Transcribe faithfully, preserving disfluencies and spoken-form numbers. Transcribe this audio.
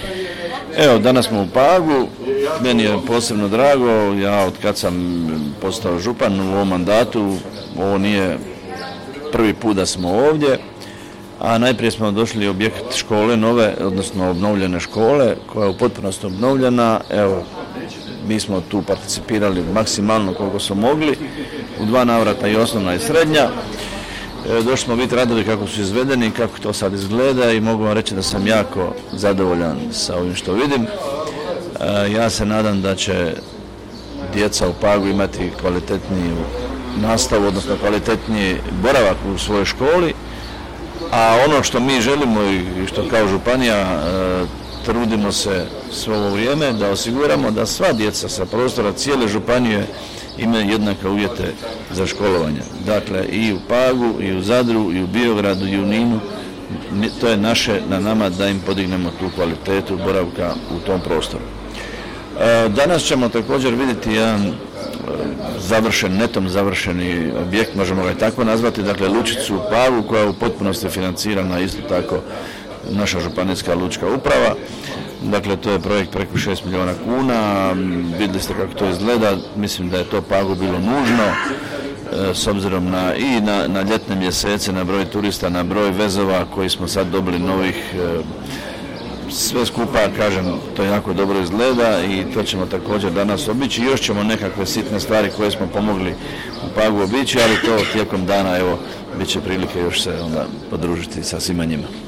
Evo, danas smo u Pagu, meni je posebno drago, ja od kad sam postao župan u ovom mandatu, ovo nije prvi put da smo ovdje, a najprije smo došli objekt škole nove, odnosno obnovljene škole, koja je u potpunosti obnovljena. Evo, mi smo tu participirali maksimalno koliko smo mogli, u dva navrata i osnovna i srednja. Došli smo biti radovi kako su izvedeni, kako to sad izgleda i mogu vam reći da sam jako zadovoljan sa ovim što vidim. Ja se nadam da će djeca u Pagu imati kvalitetniju nastavu, odnosno kvalitetniji boravak u svojoj školi, a ono što mi želimo i što kao županija trudimo se sve ovo vrijeme da osiguramo da sva djeca sa prostora cijele županije imaju jednake uvjete za školovanje. Dakle, i u Pagu, i u Zadru, i u Biogradu, i u Ninu, to je naše na nama da im podignemo tu kvalitetu boravka u tom prostoru. Danas ćemo također vidjeti jedan završen, netom završeni objekt, možemo ga i tako nazvati, dakle Lučicu u Pagu, koja je u potpunosti financirana isto tako naša županijska lučka uprava. Dakle, to je projekt preko šest milijuna kuna, vidjeli ste kako to izgleda, mislim da je to Pagu bilo nužno, s obzirom na, i na, na ljetne mjesece, na broj turista, na broj vezova koji smo sad dobili novih, sve skupa, kažem, to jako dobro izgleda i to ćemo također danas obići. Još ćemo nekakve sitne stvari koje smo pomogli u Pagu obići, ali to tijekom dana, evo, bit će prilike još se onda podružiti sa svima njima.